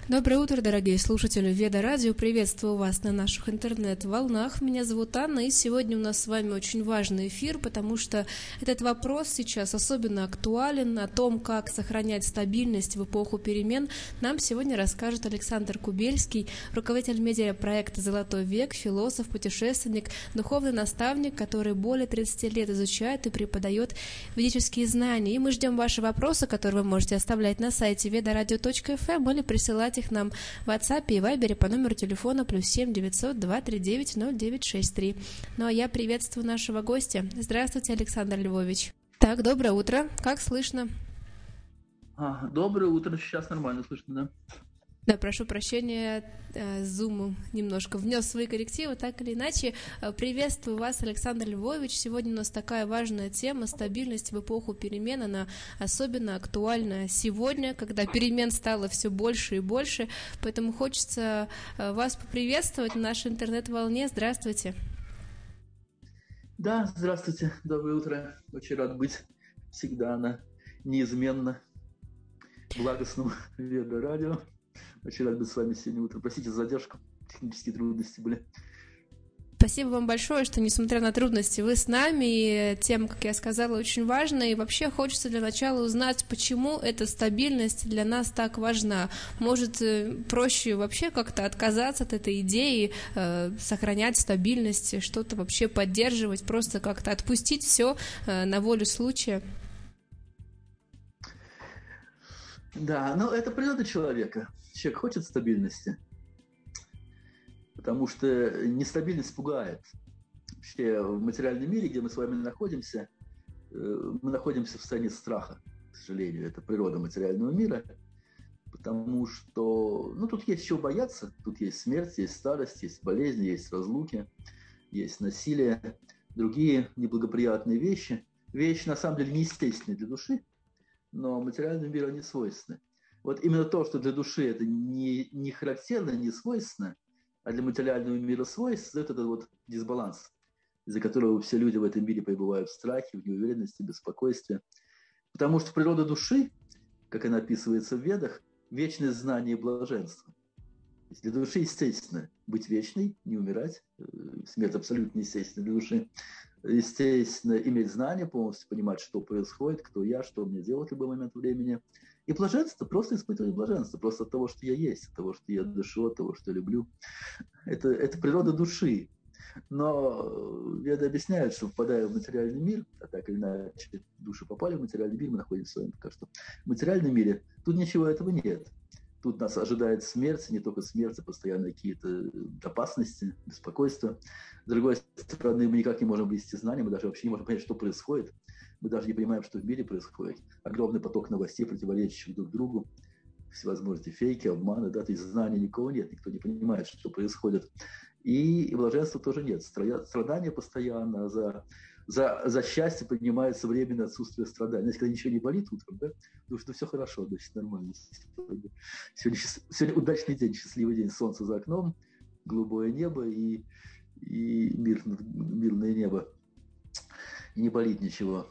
Доброе утро, дорогие слушатели Веда Радио. Приветствую вас на наших интернет-волнах. Меня зовут Анна, и сегодня у нас с вами очень важный эфир, потому что этот вопрос сейчас особенно актуален. О том, как сохранять стабильность в эпоху перемен, нам сегодня расскажет Александр Кубельский, руководитель медиапроекта «Золотой век», философ, путешественник, духовный наставник, который более 30 лет изучает и преподает ведические знания. И мы ждем ваши вопросы, которые вы можете оставлять на сайте vedaradio.fm или присылать их нам в WhatsApp и Viber по номеру телефона +7 900 239 0963. Ну а я приветствую нашего гостя. Здравствуйте, Александр Львович. Так, доброе утро. Как слышно? Доброе утро. Сейчас нормально слышно, да? Да, прошу прощения, Zoom немножко внес свои коррективы, так или иначе. Приветствую вас, Александр Львович. Сегодня у нас такая важная тема — стабильность в эпоху перемен. Она особенно актуальна сегодня, когда перемен стало все больше и больше. Поэтому хочется вас поприветствовать на нашей интернет-волне. Здравствуйте. Да, здравствуйте. Доброе утро. Очень рад быть всегда на неизменно благостном Веда Радио. Очень рад быть с вами сегодня утром. Простите за задержку, технические трудности были. Спасибо вам большое, что, несмотря на трудности, вы с нами. И тема, как я сказала, очень важна. И вообще хочется для начала узнать, почему эта стабильность для нас так важна. Может, проще вообще как-то отказаться от этой идеи, сохранять стабильность, что-то вообще поддерживать, просто как-то отпустить все на волю случая? Да, но это природа человека. Человек хочет стабильности, потому что нестабильность пугает. Вообще в материальном мире, где мы с вами находимся, мы находимся в состоянии страха, к сожалению. Это природа материального мира, потому что тут есть чего бояться. Тут есть смерть, есть старость, есть болезни, есть разлуки, есть насилие, другие неблагоприятные вещи. Вещи, на самом деле, неестественные для души, но материальному миру они свойственны. Вот именно то, что для души это не характерно, не свойственно, а для материального мира свойственно, это этот вот дисбаланс, из-за которого все люди в этом мире пребывают в страхе, в неуверенности, в беспокойстве. Потому что природа души, как она описывается в Ведах, вечное знание и блаженство. Для души естественно быть вечной, не умирать. Смерть абсолютно естественна для души. Естественно, иметь знания, полностью понимать, что происходит, кто я, что мне делать в любой момент времени. И блаженство, просто испытывать блаженство, просто от того, что я есть, от того, что я дышу, от того, что я люблю. Это природа души. Но веды объясняют, что впадая в материальный мир, а так или иначе души попали в материальный мир, мы находимся с вами пока что в материальном мире, тут ничего этого нет. Тут нас ожидает смерть, не только смерть, а постоянно какие-то опасности, беспокойства. С другой стороны, мы никак не можем обрести знания, мы даже вообще не можем понять, что происходит. Мы даже не понимаем, что в мире происходит. Огромный поток новостей, противоречащих друг другу, всевозможные фейки, обманы, да, то есть знаний никого нет, никто не понимает, что происходит. И блаженства тоже нет. Страдания постоянно, за счастье принимается временное отсутствие страданий. Знаете, когда ничего не болит утром, да? Потому что все хорошо, значит, нормально. Сегодня удачный день, счастливый день. Солнце за окном, голубое небо и мирное небо. И не болит ничего.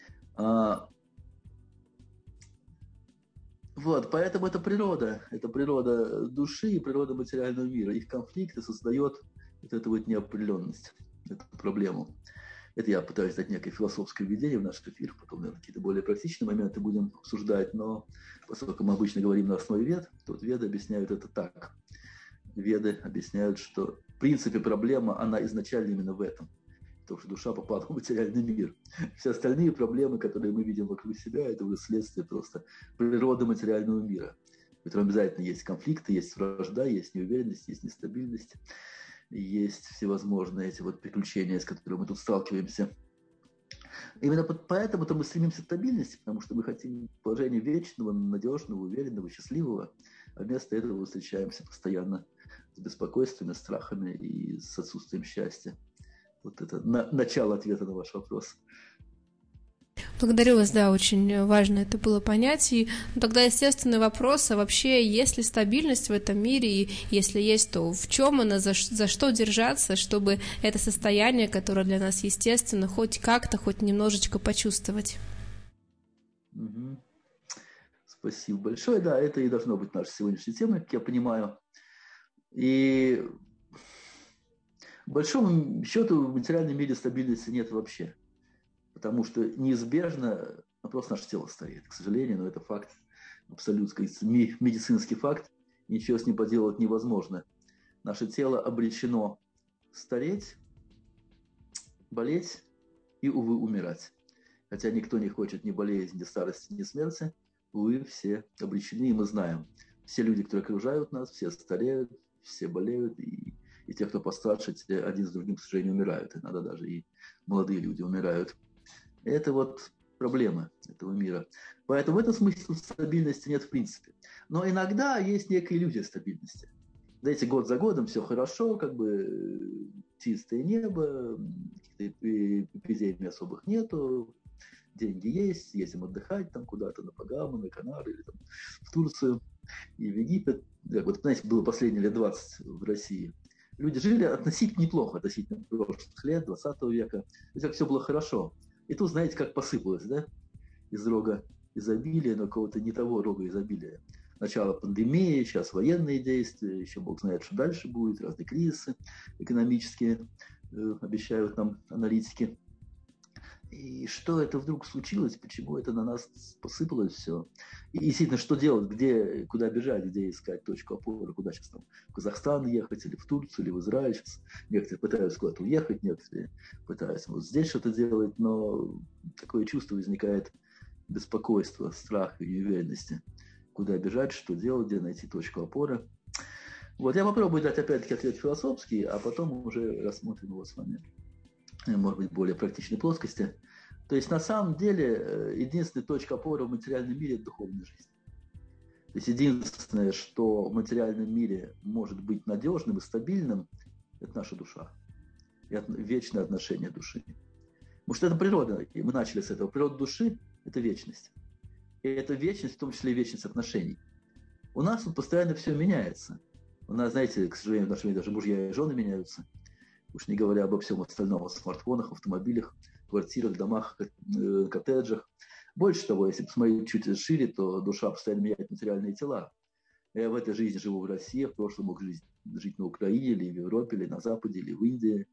Вот, поэтому это природа души и природа материального мира. Их конфликты создает вот эту вот неопределенность, эту проблему. Это я пытаюсь дать некое философское введение в наш эфир, потом, наверное, какие-то более практичные моменты будем обсуждать, но поскольку мы обычно говорим на основе вед, то веды объясняют это так. Веды объясняют, что в принципе проблема, она изначально именно в этом. Потому что душа попала в материальный мир. Все остальные проблемы, которые мы видим вокруг себя, это уже следствие просто природы материального мира, в котором обязательно есть конфликты, есть вражда, есть неуверенность, есть нестабильность, есть всевозможные эти вот приключения, с которыми мы тут сталкиваемся. Именно поэтому-то мы стремимся к стабильности, потому что мы хотим положения вечного, надежного, уверенного, счастливого, а вместо этого встречаемся постоянно с беспокойствами, страхами и с отсутствием счастья. Вот это начало ответа на ваш вопрос. Благодарю вас, да, очень важно это было понять. И тогда естественный вопрос, а вообще есть ли стабильность в этом мире, и если есть, то в чем она, за что держаться, чтобы это состояние, которое для нас естественно, хоть как-то, хоть немножечко почувствовать? Спасибо большое. Да, это и должно быть нашей сегодняшней темой, как я понимаю. И по большому счету в материальном мире стабильности нет вообще. Потому что неизбежно просто наше тело стареет. К сожалению, но это факт, абсолютно медицинский факт. Ничего с ним поделать невозможно. Наше тело обречено стареть, болеть и, увы, умирать. Хотя никто не хочет ни болезни, ни старости, ни смерти. Увы, все обречены, и мы знаем. Все люди, которые окружают нас, все стареют, все болеют, и те, кто постарше, те один с другим, к сожалению, умирают. Иногда даже и молодые люди умирают. Это вот проблема этого мира. Поэтому в этом смысле стабильности нет в принципе. Но иногда есть некая иллюзия стабильности. Знаете, год за годом все хорошо, как бы чистое небо, каких-то эпидемий особых нету, деньги есть, ездим отдыхать там куда-то на Багамы, на Канары, или там в Турцию и в Египет. Вот, знаете, было последние лет 20 в России. Люди жили относительно неплохо, относительно прошлых лет, 20 века. То все было хорошо. И тут, знаете, как посыпалось, да? Из рога изобилия на какого-то не того рога изобилия. Начало пандемии, сейчас военные действия, еще бог знает, что дальше будет, разные кризисы экономические, обещают нам аналитики. И что это вдруг случилось, почему это на нас посыпалось все? И действительно, что делать, куда бежать, где искать точку опоры, куда сейчас там, в Казахстан ехать, или в Турцию, или в Израиль. Сейчас некоторые пытаются куда-то уехать, некоторые пытаются вот здесь что-то делать, но такое чувство возникает беспокойства, страха и неуверенности. Куда бежать, что делать, где найти точку опоры. Вот я попробую дать опять-таки ответ философский, а потом уже рассмотрим его с вами, может быть, в более практичной плоскости. То есть, на самом деле, единственная точка опоры в материальном мире – это духовная жизнь. То есть, единственное, что в материальном мире может быть надежным и стабильным – это наша душа. И вечное отношение души. Потому что это природа, и мы начали с этого. Природа души – это вечность. И это вечность, в том числе и вечность отношений. У нас тут постоянно все меняется. У нас, знаете, к сожалению, в нашем мире даже мужья и жены меняются. Уж не говоря обо всем остальном, о смартфонах, автомобилях, квартирах, домах, коттеджах. Больше того, если посмотреть чуть шире, то душа постоянно меняет материальные тела. Я в этой жизни живу в России, в прошлом мог жить на Украине, или в Европе, или на Западе, или в Индии.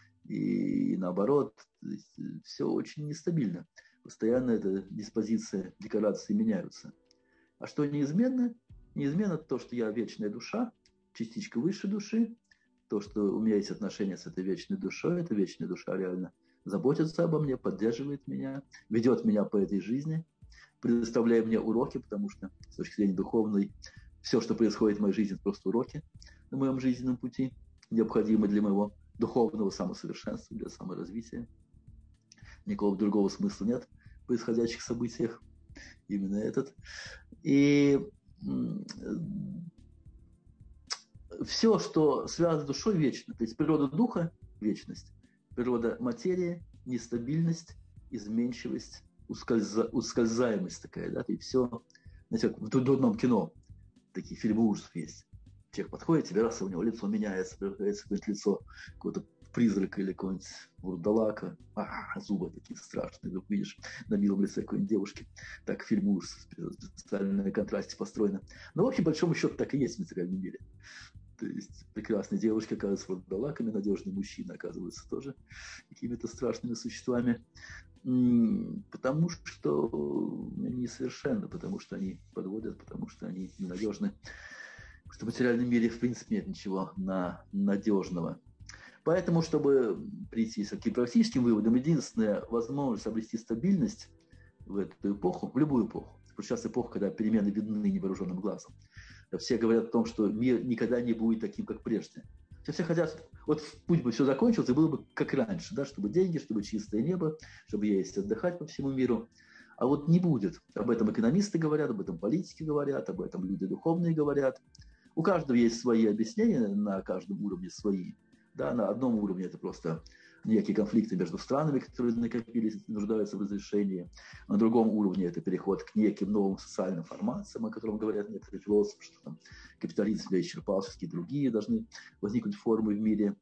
И наоборот, все очень нестабильно. Постоянно эта диспозиция, декорации меняются. А что неизменно? Неизменно то, что я вечная душа, частичка высшей души, то, что у меня есть отношения с этой вечной душой, эта вечная душа реально заботится обо мне, поддерживает меня, ведет меня по этой жизни, предоставляя мне уроки, потому что с точки зрения духовной все, что происходит в моей жизни, это просто уроки на моем жизненном пути, необходимые для моего духовного самосовершенства, для саморазвития. Никакого другого смысла нет в происходящих событиях, именно этот. И все, что связано с душой, вечно. То есть природа духа – вечность. Природа материи – нестабильность, изменчивость, ускользаемость такая. Да? И все, знаете, как в дурном кино такие фильмы ужасов есть. Человек подходит, тебе раз, у него лицо меняется, превращается в какое-то лицо какого-то призрака или какого-нибудь вурдалака. Зубы такие страшные, вдруг видишь на милом лице какой-нибудь девушки. Так фильм ужасов, специально на контрасте построено. Но в общем, большому счету так и есть в материальном мире. То есть прекрасные девушки оказываются вурдалаками, надежные мужчины оказываются тоже какими-то страшными существами. Потому что они несовершенны, потому что они подводят, потому что они ненадежны. Потому что в материальном мире, в принципе, нет ничего надежного. Поэтому, чтобы прийти к таким практическим выводам, единственная возможность обрести стабильность в эту эпоху, в любую эпоху, сейчас эпоха, когда перемены видны невооруженным глазом, все говорят о том, что мир никогда не будет таким, как прежде. Все хотят, вот пусть бы все закончилось, и было бы как раньше, да, чтобы деньги, чтобы чистое небо, чтобы есть отдыхать по всему миру. А вот не будет. Об этом экономисты говорят, об этом политики говорят, об этом люди духовные говорят. У каждого есть свои объяснения, на каждом уровне свои. Да, на одном уровне это просто некие конфликты между странами, которые накопились, нуждаются в разрешении. На другом уровне это переход к неким новым социальным формациям, о котором говорят некоторые философы, что там капитализм исчерпался, какие другие должны возникнуть формы в мире.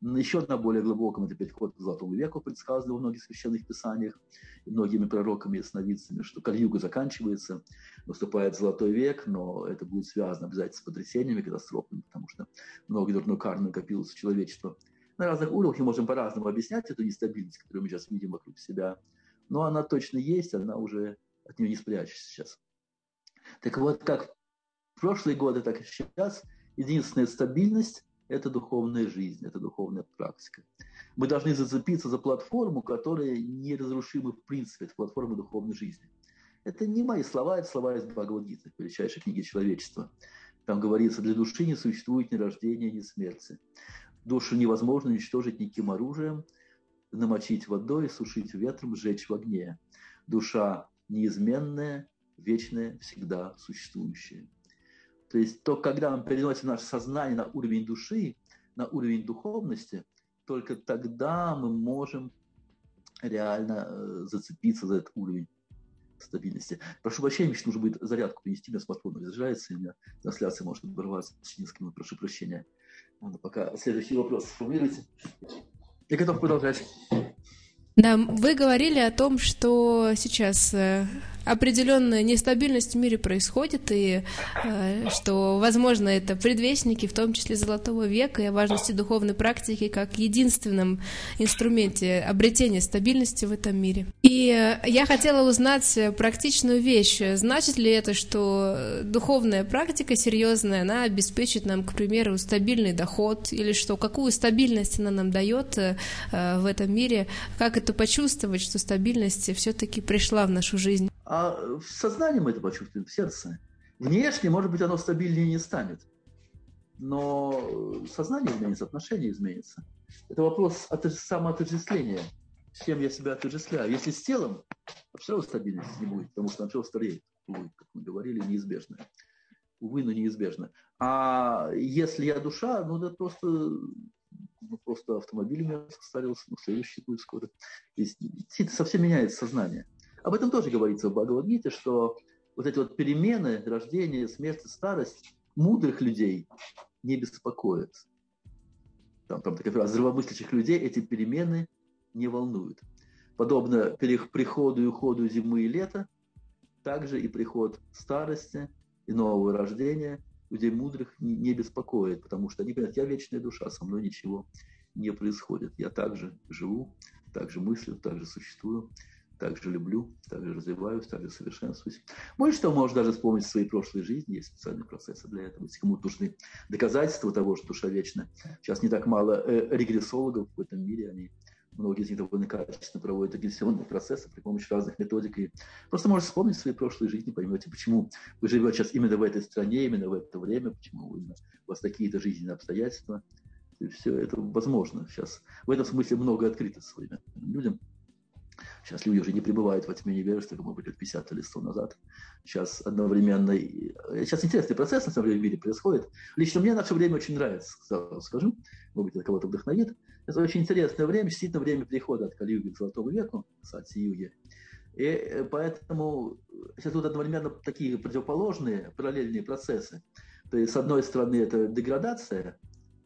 Еще на более глубоком это переход к Золотому веку, предсказано во многих священных писаниях и многими пророками и ясновидцами, что Кали-юга заканчивается, наступает Золотой век, но это будет связано обязательно с потрясениями, катастрофами, потому что много дурной кармы накопилось у человечества. На разных уровнях мы можем по-разному объяснять эту нестабильность, которую мы сейчас видим вокруг себя, но она точно есть, она уже от нее не спрячешься сейчас. Так вот, как в прошлые годы, так и сейчас, единственная стабильность – это духовная жизнь, это духовная практика. Мы должны зацепиться за платформу, которая неразрушима в принципе, это платформа духовной жизни. Это не мои слова, это слова из Бхагавад-гиты, величайшей книги человечества. Там говорится, для души не существует ни рождения, ни смерти. Душу невозможно уничтожить никаким оружием, намочить водой, сушить ветром, сжечь в огне. Душа неизменная, вечная, всегда существующая. То есть, когда мы переносим наше сознание на уровень души, на уровень духовности, только тогда мы можем реально зацепиться за этот уровень стабильности. Прошу прощения, мне нужно будет зарядку принести, у меня смартфон разряжается, и у меня трансляция может оборваться через несколько минут, прошу прощения. Ладно, пока следующий вопрос сформулируйте. Я готов продолжать. Да, вы говорили о том, что сейчас определенная нестабильность в мире происходит, и что, возможно, это предвестники, в том числе Золотого века, и о важности духовной практики как единственном инструменте обретения стабильности в этом мире. И я хотела узнать практичную вещь. Значит ли это, что духовная практика серьезная, она обеспечит нам, к примеру, стабильный доход, или что, какую стабильность она нам дает в этом мире, как это почувствовать, что стабильность все-таки пришла в нашу жизнь? А в сознании мы это почувствуем, в сердце. Внешне, может быть, оно стабильнее не станет. Но сознание изменится, отношение изменится. Это вопрос самоотождествления. С чем я себя отождествляю. Если с телом, все равно стабильности не будет, потому что все стареет. Увы, как мы говорили, неизбежно. Увы, но неизбежно. А если я душа, это просто автомобиль у меня состарился, следующий будет скоро. То есть совсем меняется сознание. Об этом тоже говорится в Бхагавад-гите, что вот эти вот перемены, рождение, смерть, старость мудрых людей не беспокоят. Там такая фраза, здравомыслящих людей эти перемены не волнуют. Подобно приходу и уходу зимы и лета, также и приход старости и нового рождения людей мудрых не беспокоит, потому что они говорят, я вечная душа, со мной ничего не происходит. Я также живу, также мыслю, также существую, также люблю, также развиваюсь, также совершенствуюсь. Может, что можешь даже вспомнить свои прошлые жизни, есть специальные процессы для этого. Если кому-то нужны доказательства того, что душа вечна. Сейчас не так мало регрессологов в этом мире, они многие из них довольно качественно проводят регрессионные процессы при помощи разных методик. И просто можете вспомнить свои прошлые жизни, поймете, почему вы живете сейчас именно в этой стране, именно в это время, почему у вас такие-то жизненные обстоятельства. И все это возможно сейчас. В этом смысле много открыто современным людям. Сейчас люди уже не пребывают во тьме невежества, как, может быть, лет 50 или 100 назад. Сейчас одновременно... Сейчас интересный процесс на самом деле в мире происходит. Лично мне наше время очень нравится, сразу скажу. Может быть, это кого-то вдохновит. Это очень интересное время, действительно время перехода от Кали-юги к Золотому веку, к Сати-юге. И поэтому сейчас тут одновременно такие противоположные, параллельные процессы. То есть, с одной стороны, это деградация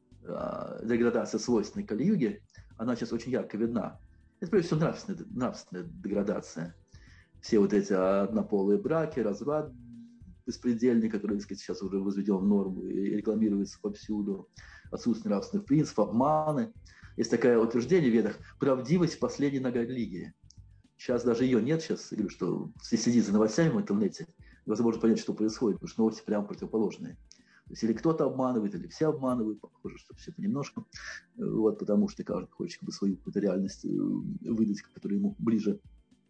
свойственной Кали-юге, она сейчас очень ярко видна. Это, прежде всего, нравственная деградация. Все вот эти однополые браки, разврат беспредельный, который, так сказать, сейчас уже возведен в норму и рекламируется повсюду, отсутствие нравственных принципов, обманы. Есть такое утверждение в ведах – правдивость – последняя нога религии. Сейчас даже ее нет. Сейчас, я говорю, что если следить за новостями в интернете, невозможно понять, что происходит, потому что новости прямо противоположные. То есть или кто-то обманывает, или все обманывают, похоже, что все понемножку, вот, потому что каждый хочет как бы свою какую-то реальность выдать, которая ему ближе.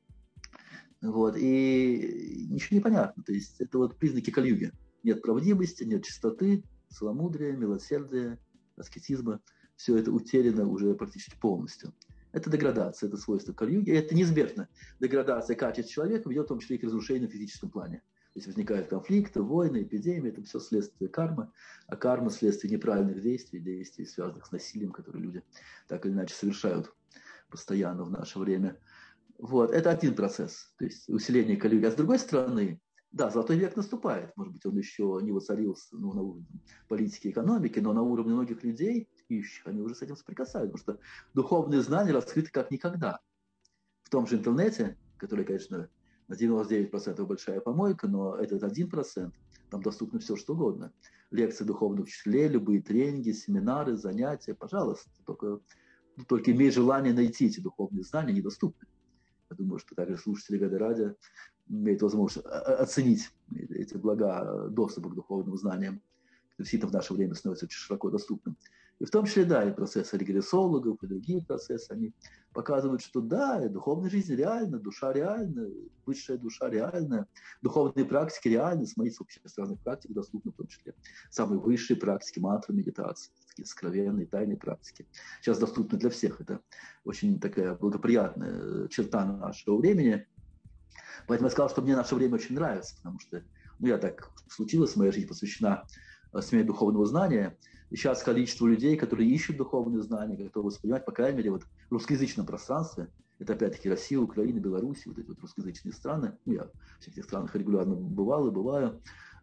Вот, и ничего не понятно. То есть это вот признаки Кали-юги. Нет правдивости, нет чистоты, целомудрия, милосердия, аскетизма. Все это утеряно уже практически полностью. Это деградация, это свойство Кали-юги. И это неизбежно. Деградация качеств человека ведет в том числе и к разрушению на физическом плане. То есть возникают конфликты, войны, эпидемии, это все следствие кармы, а карма – следствие неправильных действий, связанных с насилием, которые люди так или иначе совершают постоянно в наше время. Вот, это один процесс, то есть усиление Кали-юги. А с другой стороны, да, Золотой век наступает, может быть, он еще не воцарился на уровне политики и экономики, но на уровне многих людей ищущих, они уже с этим соприкасаются, потому что духовные знания раскрыты как никогда. В том же интернете, который, конечно, на 99% большая помойка, но этот 1%, там доступно все, что угодно. Лекции духовных учителей, любые тренинги, семинары, занятия, пожалуйста. Только имей желание найти эти духовные знания, они доступны. Я думаю, что также слушатели Веда Радио имеют возможность оценить эти блага доступа к духовным знаниям, которые действительно в наше время становятся очень широко доступным. И в том числе, да, и процессы регрессологов, и другие процессы, они показывают, что да, духовная жизнь реальна, душа реальна, высшая душа реальна, духовные практики реальны, смотрите, вообще разных практик доступны, в том числе самые высшие практики, мантры, медитации, такие сокровенные, тайные практики. Сейчас доступны для всех. Это очень такая благоприятная черта нашего времени. Поэтому я сказал, что мне наше время очень нравится, потому что, я так случилось, моя жизнь посвящена смене духовного знания. И сейчас количество людей, которые ищут духовные знания, готовы воспринимать, по крайней мере, в русскоязычном пространстве, это опять-таки Россия, Украина, Беларусь, вот эти русскоязычные страны. Я в этих странах регулярно бывал и бываю.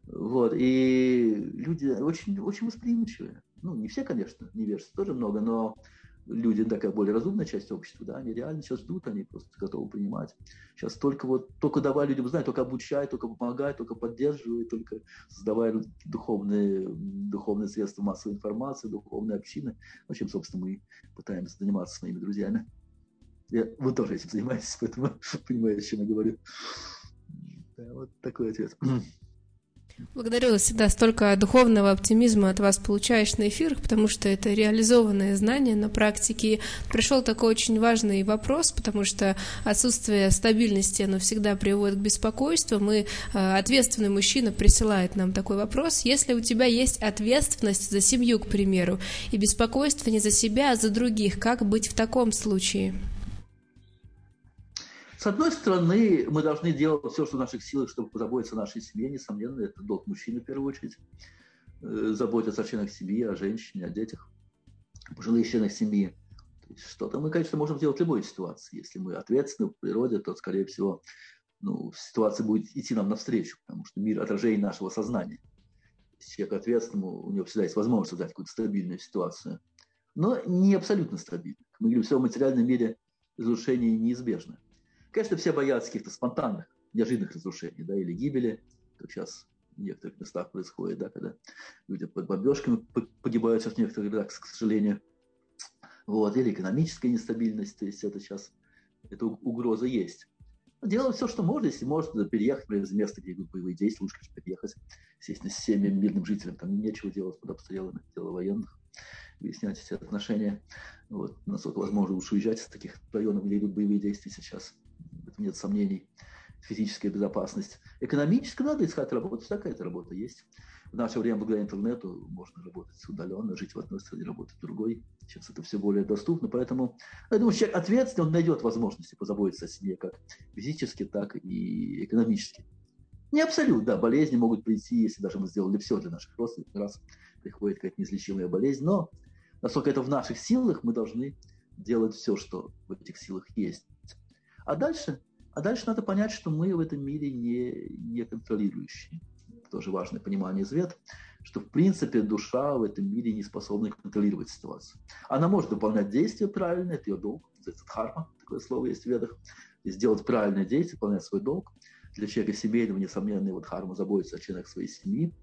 И люди очень, очень восприимчивые. Не все, конечно, невежеств тоже много, но люди, такая более разумная часть общества, да, они реально сейчас ждут, они просто готовы принимать. Сейчас только давай людям знать, только обучай, только помогай, только поддерживай, только создавай духовные средства массовой информации, духовные общины. Чем, собственно, мы пытаемся заниматься своими друзьями. Вы тоже этим занимаетесь, поэтому понимаете, о чем я говорю. Да, вот такой ответ. Благодарю, всегда столько духовного оптимизма от вас получаешь на эфирах, потому что это реализованные знания на практике. Пришел такой очень важный вопрос, потому что отсутствие стабильности, оно всегда приводит к беспокойству. Ответственный мужчина присылает нам такой вопрос. Если у тебя есть ответственность за семью, к примеру, и беспокойство не за себя, а за других, как быть в таком случае? С одной стороны, мы должны делать все, что в наших силах, чтобы позаботиться о нашей семье. Несомненно, это долг мужчины в первую очередь. Заботиться о членах семьи, о женщине, о детях, о пожилых членах семьи. То есть что-то мы, конечно, можем делать в любой ситуации. Если мы ответственны в природе, то, скорее всего, ситуация будет идти нам навстречу, потому что мир – отражение нашего сознания. Если человек ответственный, у него всегда есть возможность создать какую-то стабильную ситуацию. Но не абсолютно стабильную. Мы говорим, все в материальном мире разрушение неизбежно. Конечно, все боятся каких-то спонтанных, неожиданных разрушений, да, или гибели, как сейчас в некоторых местах происходит, да, когда люди под бомбежками погибают сейчас в некоторых городах, к сожалению. Или экономическая нестабильность, то есть это сейчас, эта угроза есть. Делать все, что можно, если можно переехать, например, из места, где идут боевые действия, лучше, конечно, переехать, естественно, с всеми мирным жителям, там нечего делать под обстрелами, дело военных, выяснять эти отношения. Насколько возможно, лучше уезжать из таких районов, где идут боевые действия сейчас. В этом нет сомнений. Физическая безопасность. Экономически надо искать работу. Всякая эта работа есть. В наше время, благодаря интернету, можно работать удаленно, жить в одной стране, работать в другой. Сейчас это все более доступно. Поэтому, я думаю, человек ответственный, он найдет возможности позаботиться о себе как физически, так и экономически. Не абсолютно, да, болезни могут прийти, если даже мы сделали все для наших родственников, раз приходит какая-то неизлечимая болезнь. Но насколько это в наших силах, мы должны делать все, что в этих силах есть. А дальше надо понять, что мы в этом мире не контролирующие. Это тоже важное понимание извет, что в принципе душа в этом мире не способна контролировать ситуацию. Она может выполнять действия правильно, это ее долг, это дхарма, такое слово есть в ведах, сделать правильное действие, выполнять свой долг. Для человека семейного, несомненно, его дхарма заботится о членах своей семьи,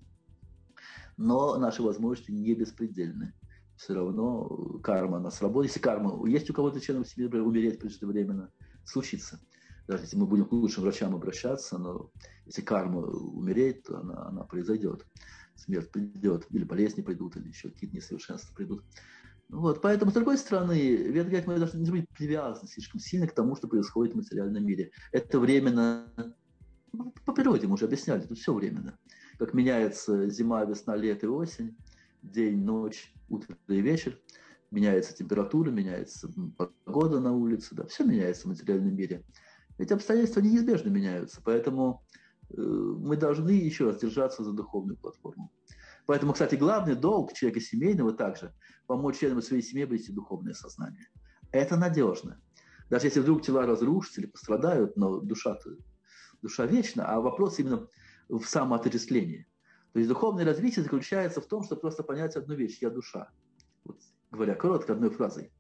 но наши возможности не беспредельны. Все равно карма она сработает. Если карма есть у кого-то членов семьи, например, умереть преждевременно, случится. Даже если мы будем к лучшим врачам обращаться, но если карма умереть, то она произойдет. Смерть придет, или болезни придут, или еще какие-то несовершенства придут. Поэтому, с другой стороны, веды говорят, мы должны не быть привязаны слишком сильно к тому, что происходит в материальном мире. Это временно, по природе мы уже объясняли, тут все временно. Как меняется зима, весна, лето и осень, день, ночь, утро и вечер. Меняется температура, меняется погода на улице, да, все меняется в материальном мире. Эти обстоятельства неизбежно меняются, поэтому мы должны еще раз держаться за духовную платформу. Поэтому, кстати, главный долг человека семейного также помочь членам своей семьи обрести духовное сознание. Это надежно. Даже если вдруг тела разрушатся или пострадают, но душа вечна, а вопрос именно в самоотождествлении. То есть духовное развитие заключается в том, чтобы просто понять одну вещь – я душа. говоря коротко, одной фразой.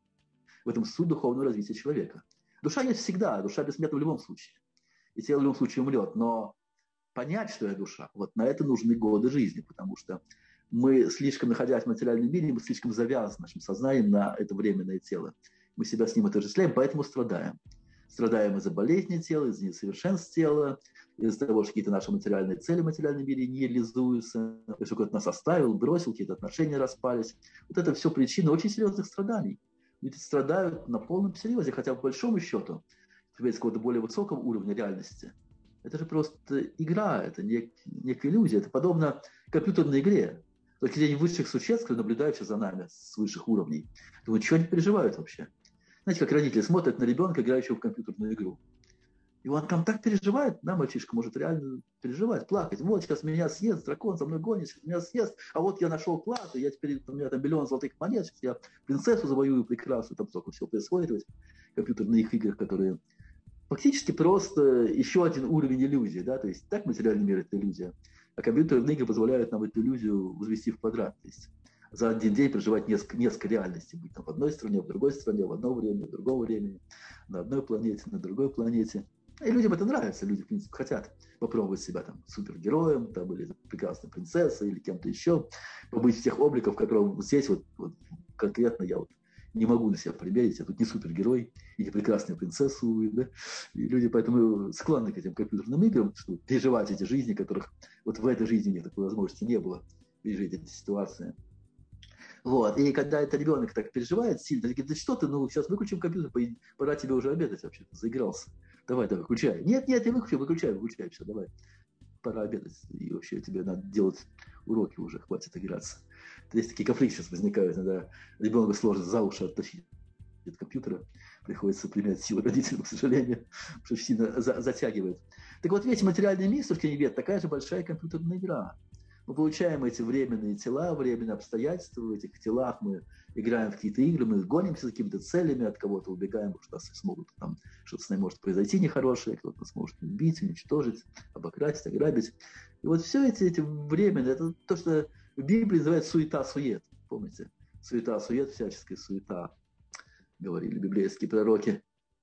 В этом суть духовного развития человека. Душа есть всегда, душа бессмертна в любом случае. И тело в любом случае умрет, но понять, что я душа, вот на это нужны годы жизни, потому что мы, слишком находясь в материальном мире, мы слишком завязаны нашим сознанием на это временное тело. Мы себя с ним отождествляем, поэтому страдаем. Страдаем из-за болезни тела, из-за несовершенств тела, из-за того, что какие-то наши материальные цели в материальном мире не реализуются, что кто-то нас оставил, бросил, какие-то отношения распались. Вот это все причина очень серьезных страданий. Люди страдают на полном серьезе, хотя по большому счету, с какого-то более высокого уровня реальности. Это же просто игра, это некая иллюзия. Это подобно компьютерной игре. Только зрения высших существ, которые наблюдают за нами с высших уровней, думают, что они переживают вообще. Знаете, как родители смотрят на ребенка, играющего в компьютерную игру. И он там так переживает, да, мальчишка может реально переживать, плакать. Вот сейчас меня съест, дракон за мной гонится, меня съест, а вот я нашел клад, и я теперь, у меня там миллион золотых монет, сейчас я принцессу завоюю прекрасную, там столько всего происходит в компьютерных играх, которые фактически просто еще один уровень иллюзии, да, то есть так материальный мир – это иллюзия, а компьютерные игры позволяют нам эту иллюзию возвести в квадрат, то есть за один день проживать несколько реальностей, быть там в одной стране, в другой стране, в одно время, в другом времени, на одной планете, на другой планете. И людям это нравится, люди, в принципе, хотят попробовать себя там супергероем, там, или прекрасной принцессой, или кем-то еще, побыть в тех обликах, в которых здесь вот конкретно я вот не могу на себя примерить, я тут не супергерой, и не прекрасную принцессу, да? И люди поэтому склонны к этим компьютерным играм, чтобы переживать эти жизни, которых вот в этой жизни у них такой возможности не было пережить эти ситуации. Вот. И когда этот ребенок так переживает сильно, говорит, да что ты, ну сейчас выключим компьютер, пора тебе уже обедать вообще, ты заигрался. Давай, выключай. Нет, я выключай, все, давай. Пора обедать. И вообще тебе надо делать уроки уже, хватит играться. Есть такие конфликты сейчас возникают, когда ребенку сложно за уши оттащить от компьютера, приходится применять силу родителям, к сожалению, потому что сильно затягивает. Так вот, весь материальный мир, с точки зрения вет, такая же большая компьютерная игра. Мы получаем эти временные тела, временные обстоятельства, в этих телах мы играем в какие-то игры, мы гонимся за какими-то целями, от кого-то убегаем, потому что нас смогут, там, что-то с нами может произойти нехорошее, кто-то нас может убить, уничтожить, обократить, ограбить. И вот все эти временные, это то, что в Библии называют суета-сует, помните? Суета-сует, всяческая суета, говорили библейские пророки.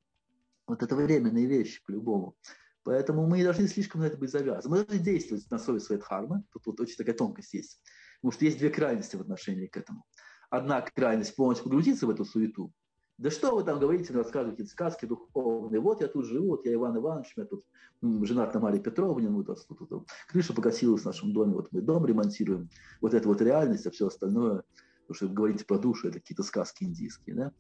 Вот это временные вещи, по-любому. Поэтому мы не должны слишком на это быть завязаны. Мы должны действовать на совесть своей дхармы. Тут очень такая тонкость есть. Потому что есть две крайности в отношении к этому. Одна крайность – полностью погрузиться в эту суету. Да что вы там говорите, рассказываете сказки духовные. Вот я тут живу, вот я Иван Иванович, я тут женат на Марии Петровне, ну, тут крыша покосилась в нашем доме, вот мы дом ремонтируем. Вот это вот реальность, а все остальное, потому что вы говорите про душу, это какие-то сказки индийские. Да?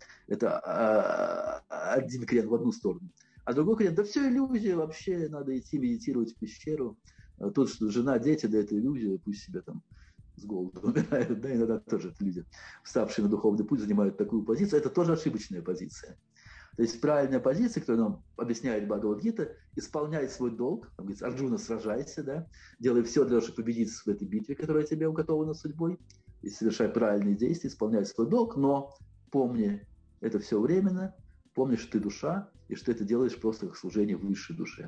Это один крен в одну сторону. А другой говорит, да все иллюзия, вообще надо идти медитировать в пещеру. Тут жена, дети, да это иллюзия, пусть себе там с голоду умирают. Да, иногда тоже это люди, вставшие на духовный путь, занимают такую позицию. Это тоже ошибочная позиция. То есть правильная позиция, которую нам объясняет Бхагавад-гита, исполняй свой долг. Там говорится, Арджуна, сражайся, да, делай все для того, чтобы победить в этой битве, которая тебе уготована судьбой. И совершай правильные действия, исполняй свой долг, но помни, это все временно. Помни, что ты душа, и что ты это делаешь просто как служение высшей душе,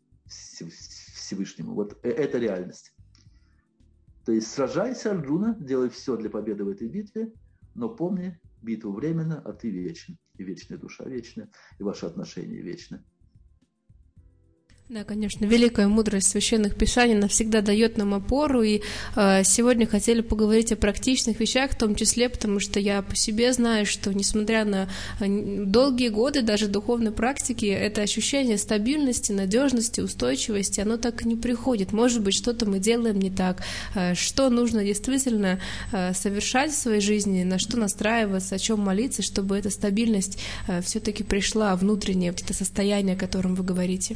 Всевышнему. Вот это реальность. То есть сражайся, Арджуна, делай все для победы в этой битве, но помни, битва временна, а ты вечен. И вечная душа вечная, и ваши отношения вечны. Да, конечно, великая мудрость священных писаний навсегда дает нам опору, и сегодня хотели поговорить о практичных вещах, в том числе, потому что я по себе знаю, что несмотря на долгие годы даже духовной практики, это ощущение стабильности, надежности, устойчивости, оно так и не приходит. Может быть, что-то мы делаем не так, что нужно действительно совершать в своей жизни, на что настраиваться, о чем молиться, чтобы эта стабильность все-таки пришла внутреннее, вот это состояние, о котором вы говорите.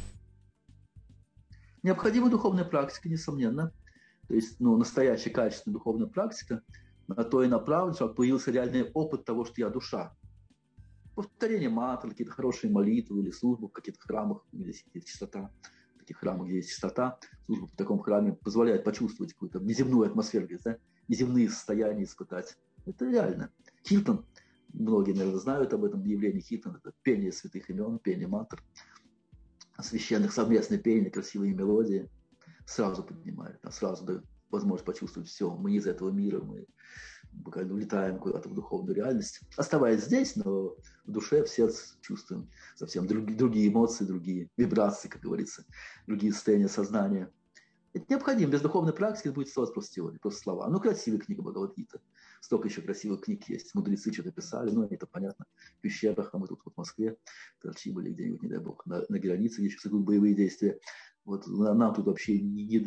Необходима духовная практика, несомненно. То есть, настоящая качественная духовная практика на то и направлена, чтобы появился реальный опыт того, что я душа. Повторение мантры, какие-то хорошие молитвы или службы в каких-то храмах, где есть чистота. В таких храмах, где есть чистота, служба в таком храме позволяет почувствовать какую-то неземную атмосферу, да? Неземные состояния испытать. Это реально. Киртан, многие, наверное, знают об этом явлении киртан, это пение святых имен, пение мантр. Священных, совместное пение, красивые мелодии сразу поднимают, сразу дают возможность почувствовать все. Мы из этого мира, мы улетаем куда-то в духовную реальность, оставаясь здесь, но в душе, в сердце чувствуем совсем другие эмоции, другие вибрации, как говорится, другие состояния сознания. Это необходимо. Без духовной практики это будет оставаться просто теория, просто слова. Ну, красивая книга Бхагавад-гита. Столько еще красивых книг есть. Мудрецы что-то писали, ну, это понятно. В пещерах, а мы тут вот в Москве, торчи были где-нибудь, не дай бог, на границе, где сейчас идут боевые действия. Вот нам тут вообще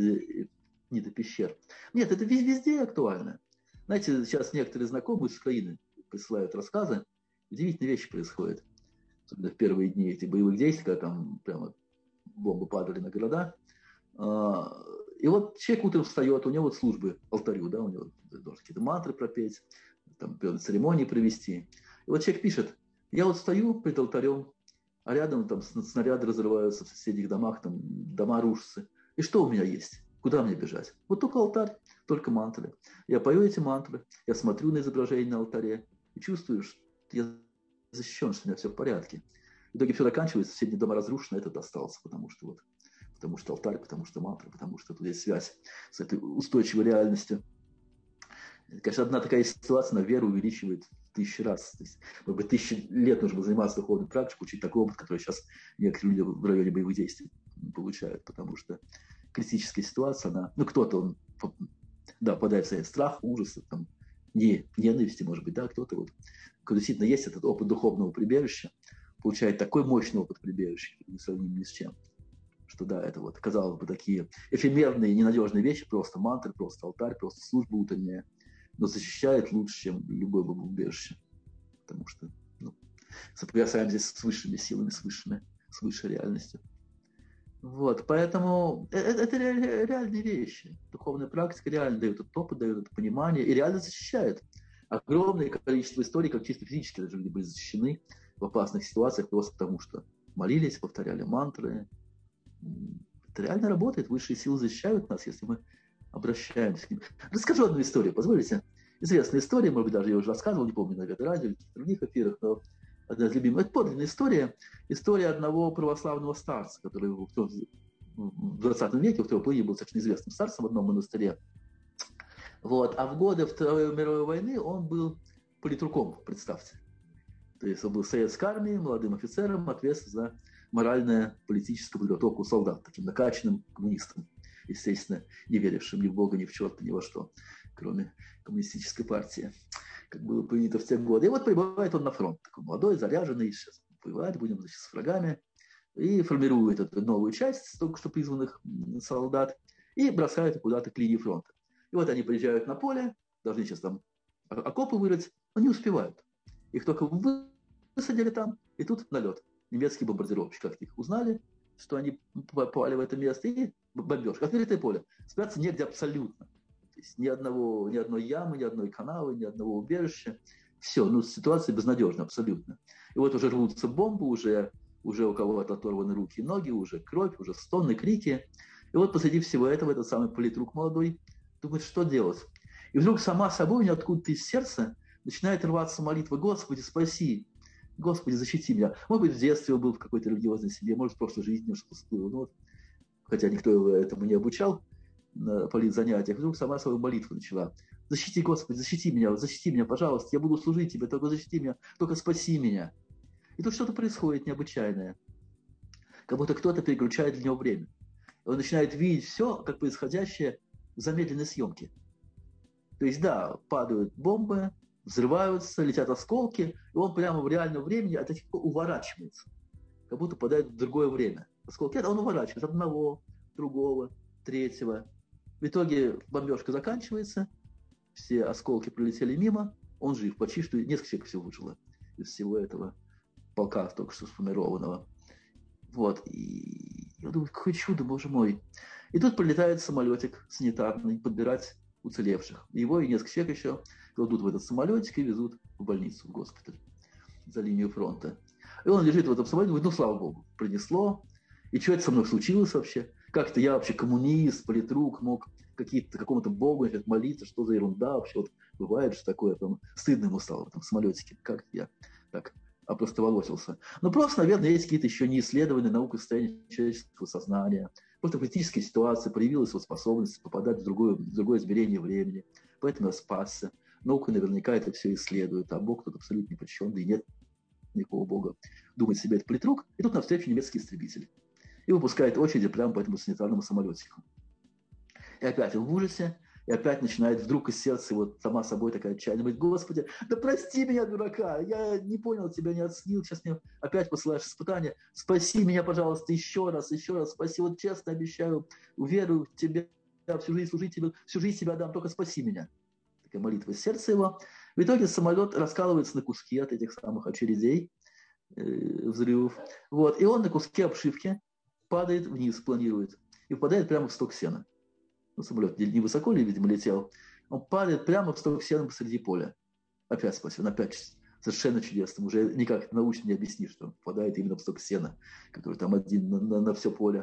не до пещер. Нет, это везде актуально. Знаете, сейчас некоторые знакомые с Украины присылают рассказы. Удивительные вещи происходят. Особенно в первые дни этих боевых действий, когда там прямо бомбы падали на города. И вот человек утром встает, у него вот службы алтарю, да, у него должен какие-то мантры пропеть, там церемонии провести. И вот человек пишет: я вот стою перед алтарем, а рядом там снаряды разрываются в соседних домах, там дома рушатся. И что у меня есть? Куда мне бежать? Вот только алтарь, только мантры. Я пою эти мантры, я смотрю на изображение на алтаре и чувствую, что я защищен, что у меня все в порядке. В итоге все заканчивается, соседние дома разрушены, этот остался, потому что алтарь, потому что мантра, потому что тут есть связь с этой устойчивой реальностью. Конечно, одна такая ситуация на веру увеличивает в 1000 раз. То есть, может быть, 1000 лет нужно было заниматься духовной практикой, учить такой опыт, который сейчас некоторые люди в районе боевых действий получают, потому что критическая ситуация, она, ну, кто-то, он, да, попадает в состояние страха, ужаса, там, ненависти, может быть, да, кто действительно есть этот опыт духовного прибежища, получает такой мощный опыт прибежища, не сравним ни с чем, что да, это вот, казалось бы, такие эфемерные, ненадежные вещи, просто мантры, просто алтарь, просто служба утренняя, но защищает лучше, чем любое бомбоубежище, потому что, ну, соприкасаемся здесь с высшими силами, с высшей реальностью. Вот, поэтому это реальные вещи. Духовная практика реально дает этот опыт, дает это понимание и реально защищает. Огромное количество историй, как чисто физически даже люди были защищены в опасных ситуациях просто потому, что молились, повторяли мантры. Это реально работает. Высшие силы защищают нас, если мы обращаемся к ним. Расскажу одну историю, позволите? Известная история, может быть, даже я уже рассказывал, не помню, на радио или в других эфирах, но одна из любимых. Это подлинная история. История одного православного старца, который в 20 веке, во второй половине был совершенно известным старцем в одном монастыре. Вот. А в годы Второй мировой войны он был политруком, представьте. То есть он был в советской армии, молодым офицером, ответственным за моральную политическую подготовку солдат, таким накачанным коммунистом, естественно, не верившим ни в Бога, ни в черта, ни во что, кроме коммунистической партии, как было принято в те годы. И вот прибывает он на фронт, такой молодой, заряженный, сейчас воевать будем, значит, с врагами, и формирует эту новую часть только что призванных солдат и бросает их куда-то к линии фронта. И вот они приезжают на поле, должны сейчас там окопы вырыть, но не успевают. Их только высадили там, и тут налет. Немецкие бомбардировщики как-то их узнали, что они попали в это место, и бомбежка. Открытое поле. Спрятаться негде абсолютно. То есть ни одной ямы, ни одной канавы, ни одного убежища. Все, ну, ситуация безнадежна абсолютно. И вот уже рвутся бомбы, уже у кого-то оторваны руки и ноги, уже кровь, уже стоны, крики. И вот посреди всего этого этот самый политрук молодой думает, что делать. И вдруг сама собой у него откуда-то из сердца начинает рваться молитва: Господи, спаси, Господи, защити меня. Может быть, в детстве он был в какой-то религиозной семье, может, в прошлой жизни что-то всплыло. Ну, вот, хотя никто его этому не обучал на политзанятиях. Вдруг сама свою молитву начала: защити, Господи, защити меня, пожалуйста, я буду служить Тебе, только защити меня, только спаси меня. И тут что-то происходит необычайное. Как будто кто-то переключает для него время. Он начинает видеть все, как происходящее в замедленной съемке. То есть, да, падают бомбы, взрываются, летят осколки, и он прямо в реальном времени от этих уворачивается. Как будто попадает в другое время. Осколки, он уворачивается от одного, другого, третьего. В итоге бомбежка заканчивается, все осколки пролетели мимо, он жив, почти что несколько человек всего выжило из всего этого полка только что сформированного. Вот. И я думаю, какое чудо, боже мой. И тут прилетает самолетик санитарный подбирать уцелевших. Его и несколько человек еще кладут в этот самолетик и везут в больницу, в госпиталь, за линию фронта. И он лежит в этом самолете, говорит: ну, слава богу, пронесло. И что это со мной случилось вообще? Как-то я вообще коммунист, политрук, мог какому-то богу молиться, что за ерунда вообще. Вот бывает же такое, прям стыдно ему стало в этом самолетике. Как я так опростоволосился. Но просто, наверное, есть какие-то еще неисследованные наукой состояния человеческого сознания. Просто в критической ситуации проявилась вот способность попадать в другое измерение времени. Поэтому я спасся. наука наверняка это все исследует, а Бог тут абсолютно ни при чем, да и нет никакого Бога. Думает себе это политрук, и тут навстречу немецкий истребитель. И выпускает очереди прямо по этому санитарному самолетику. И опять он в ужасе, и опять начинает вдруг из сердца вот сама собой такая отчаяние. Говорит: Господи, да прости меня, дурака, я не понял, тебя не оценил, сейчас мне опять посылаешь испытания. Спаси меня, пожалуйста, еще раз, спаси. Вот честно обещаю, уверую в тебя, всю жизнь служить тебе, всю жизнь себя дам, только спаси меня. Такая молитва из сердца его. В итоге самолет раскалывается на куски от этих самых очередей, взрывов. Вот. И он на куске обшивки падает вниз, планирует, и попадает прямо в сток сена. Ну, самолет невысоко, видимо, летел. Он падает прямо в сток сена посреди поля. Опять спасен, опять совершенно чудесно. Уже никак научно не объяснишь, что он попадает именно в сток сена, который там один на все поле.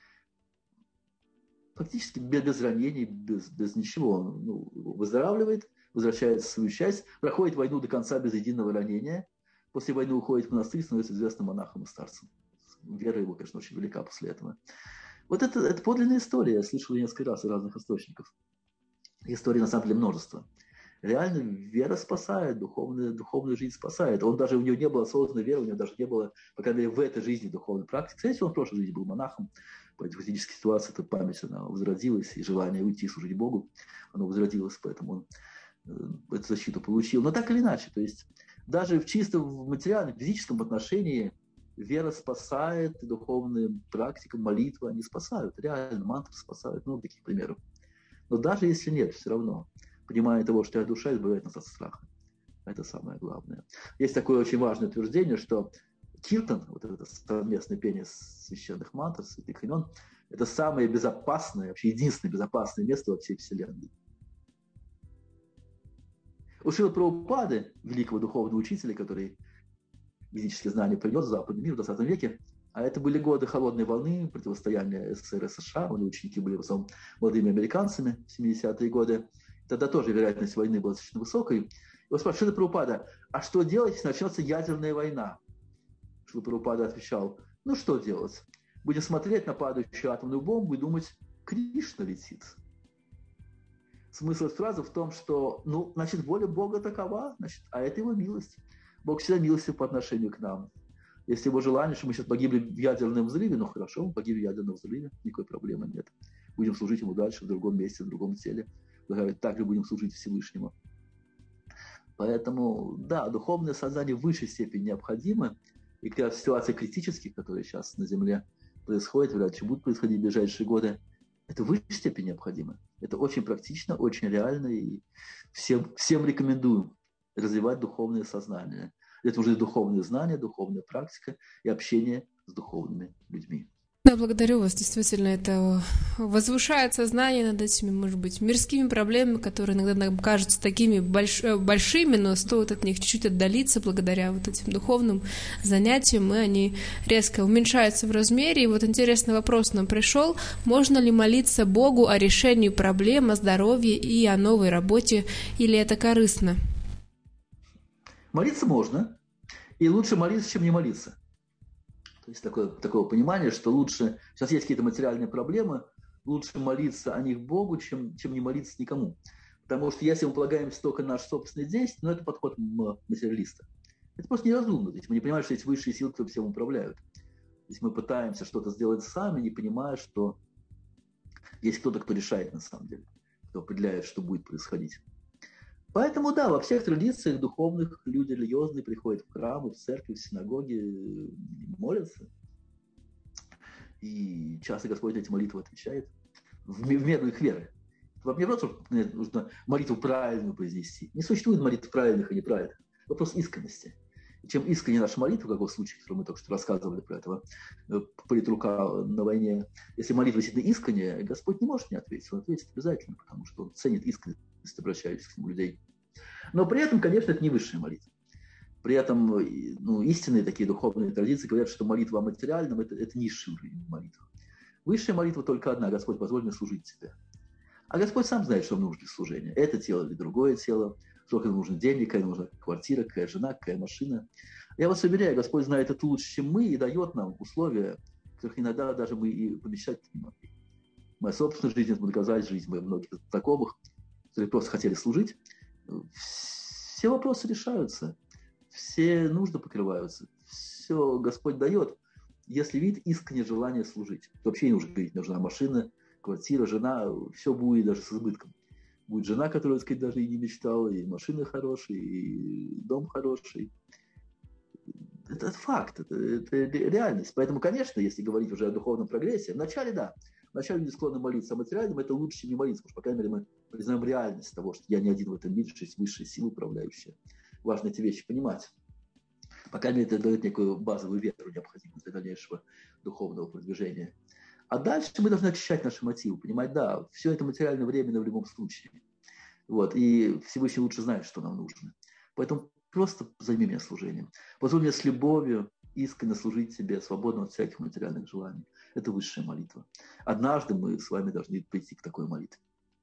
Фактически без ранений, без ничего. Он выздоравливает, возвращается в свою часть, проходит войну до конца без единого ранения. После войны уходит в монастырь, становится известным монахом и старцем. Вера его, конечно, очень велика после этого. Вот это подлинная история. Я слышал ее несколько раз из разных источников. Истории, на самом деле, множество. Реально вера спасает, духовная жизнь спасает. У него не было осознанной веры, у него даже не было, по крайней мере, в этой жизни духовной практики. Кстати, он в прошлой жизни был монахом. По этой физической ситуации эта память, она возродилась, и желание уйти служить Богу, оно возродилось, поэтому он эту защиту получил. Но так или иначе, то есть даже в чисто материальном, физическом отношении вера спасает, и духовная практика, молитва, они спасают. Реально, мантры спасают. Много таких примеров. Но даже если нет, все равно, понимание того, что твоя душа избавляет нас от страха. Это самое главное. Есть такое очень важное утверждение, что киртан, вот это совместное пение священных мантр, святых имен, это самое безопасное, вообще единственное безопасное место во всей Вселенной. У Шрилы Прабхупады, великого духовного учителя, который физические знания принес в западный мир в 20 веке, а это были годы холодной волны, противостояния СССР и США, у него ученики были в основном молодыми американцами в 70-е годы. Тогда тоже вероятность войны была достаточно высокой. И вот спрашивали Прабхупада: а что делать, если начнется ядерная война? Шрила Прабхупада отвечал: ну что делать? Будем смотреть на падающую атомную бомбу и думать: Кришна летит. Смысл этой фразы в том, что, значит, воля Бога такова, значит, а это его милость. Бог всегда милостив по отношению к нам. Если его желание, что мы сейчас погибли в ядерном взрыве, хорошо, мы погибли в ядерном взрыве, никакой проблемы нет. Будем служить ему дальше в другом месте, в другом теле. Также будем служить Всевышнему. Поэтому, да, духовное сознание в высшей степени необходимо. И когда в ситуации критических, которые сейчас на Земле происходят, вряд ли будут происходить в ближайшие годы, это в высшей степени необходимо. Это очень практично, очень реально, и всем рекомендую развивать духовное сознание. Это уже духовные знания, духовная практика и общение с духовными людьми. Да, благодарю вас. Действительно, это возвышает сознание над этими, может быть, мирскими проблемами, которые иногда нам кажутся такими большими, но стоит от них чуть-чуть отдалиться благодаря вот этим духовным занятиям, и они резко уменьшаются в размере. И вот интересный вопрос нам пришел: можно ли молиться Богу о решении проблем, о здоровье и о новой работе, или это корыстно? Молиться можно, и лучше молиться, чем не молиться. То есть такое понимание, что лучше, сейчас есть какие-то материальные проблемы, лучше молиться о них Богу, чем не молиться никому. Потому что если мы полагаемся только на наши собственные действия, это подход материалиста. Это просто неразумно. То есть мы не понимаем, что есть высшие силы, которые всем управляют. То есть мы пытаемся что-то сделать сами, не понимая, что есть кто-то, кто решает на самом деле, кто определяет, что будет происходить. Поэтому, да, во всех традициях духовных люди религиозные приходят в храмы, в церкви, в синагоги, молятся. И часто Господь на эти молитвы отвечает в меру их веры. Вам не просто нужно молитву правильную произнести. Не существует молитв правильных и неправильных. Вопрос искренности. И чем искренне наша молитва, как в случае, который мы только что рассказывали про этого политрука на войне, если молитва действительно искренняя, Господь не может не ответить. Он ответит обязательно, потому что Он ценит искренность обращающихся к нему людей. Но при этом, конечно, это не высшая молитва. При этом истинные такие духовные традиции говорят, что молитва о материальном – это низший уровень молитвы. Высшая молитва только одна: Господь, позволь мне служить Тебе. А Господь сам знает, что ему нужно для служения. Это тело или другое тело, сколько ему нужно денег, какая нужна квартира, какая жена, какая машина. Я вас уверяю, Господь знает это лучше, чем мы, и дает нам условия, которых иногда даже мы и помечтать не могли. Моя собственная жизнь, это доказать жизнь моих многих знакомых, которые просто хотели служить, все вопросы решаются, все нужды покрываются, все Господь дает, если видит искреннее желание служить. Вообще не нужно говорить, нужна машина, квартира, жена, все будет даже с избытком. Будет жена, которая, так сказать, даже и не мечтала, и машина хорошая, и дом хороший. Это факт, это реальность. Поэтому, конечно, если говорить уже о духовном прогрессе, вначале да, вначале люди склонны молиться о материальном, это лучше, чем не молиться, потому что, по крайней мере, мы признаем реальность того, что я не один в этом мире, что есть высшие силы управляющие. Важно эти вещи понимать. По крайней мере, это дает некую базовую ветру, необходимую для дальнейшего духовного продвижения. А дальше мы должны очищать наши мотивы, понимать, да, все это материально временно в любом случае. Вот, и Всевышний лучше знает, что нам нужно. Поэтому просто займи меня служением. Позволь мне с любовью искренне служить тебе, свободно от всяких материальных желаний. Это высшая молитва. Однажды мы с вами должны прийти к такой молитве.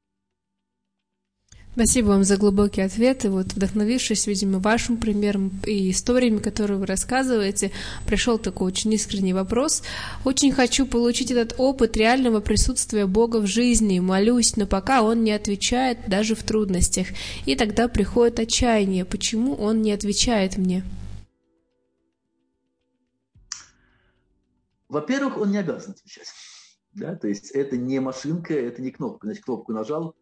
Спасибо вам за глубокий ответ. И вот, вдохновившись, видимо, вашим примером и историями, которые вы рассказываете, пришел такой очень искренний вопрос. Очень хочу получить этот опыт реального присутствия Бога в жизни. Молюсь, но пока Он не отвечает, даже в трудностях. И тогда приходит отчаяние. Почему Он не отвечает мне? Во-первых, Он не обязан отвечать. Да? То есть это не машинка, это не кнопка. Значит, кнопку нажал,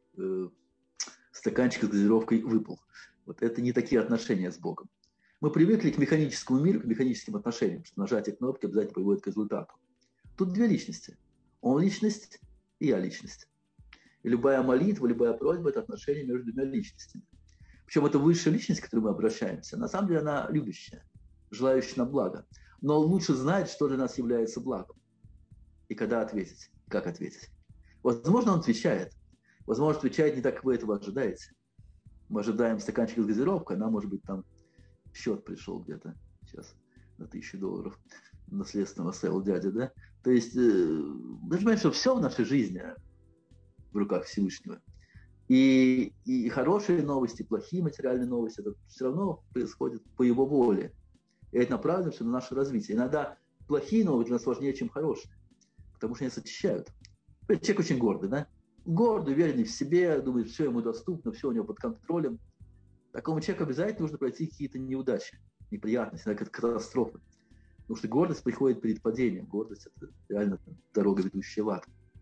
стаканчик с газировкой выпал. Вот это не такие отношения с Богом. Мы привыкли к механическому миру, к механическим отношениям, что нажатие кнопки обязательно приводит к результату. Тут две личности. Он личность, и я личность. И любая молитва, любая просьба – это отношение между двумя личностями. Причем это высшая личность, к которой мы обращаемся. На самом деле она любящая, желающая нам блага. Но лучше знает, что для нас является благом. И когда ответить, как ответить. Возможно, он отвечает. Возможно, отвечает не так, как вы этого ожидаете. Мы ожидаем стаканчик с газировкой, она, может быть, там счет пришел где-то сейчас на $1000. Наследственно оставил дядя, да? То есть, вы понимаете, что все в нашей жизни в руках Всевышнего. И хорошие новости, и плохие материальные новости, это все равно происходит по его воле. И это направлено все на наше развитие. Иногда плохие новости для нас важнее, чем хорошие. Потому что они очищают. Человек очень гордый, да? Гордый, уверенный в себе, думает, все ему доступно, все у него под контролем. Такому человеку обязательно нужно пройти какие-то неудачи, неприятности, катастрофы. Потому что гордость приходит перед падением. Гордость – это реально дорога, ведущая в ад.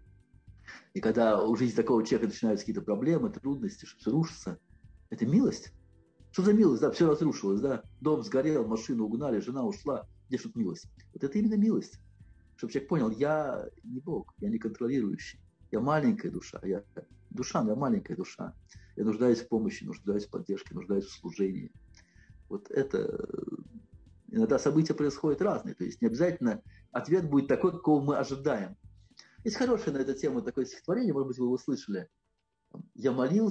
И когда у жизни такого человека начинаются какие-то проблемы, трудности, что все рушится, это милость. Что за милость? Да, все разрушилось, да, дом сгорел, машину угнали, жена ушла. Где же тут милость? Вот это именно милость. Чтобы человек понял, я не Бог, я не контролирующий. Я маленькая душа, я маленькая душа. Я нуждаюсь в помощи, нуждаюсь в поддержке, нуждаюсь в служении. Вот это... Иногда события происходят разные, то есть не обязательно ответ будет такой, какого мы ожидаем. Есть хорошее на эту тему такое стихотворение, может быть, вы его слышали. Я молил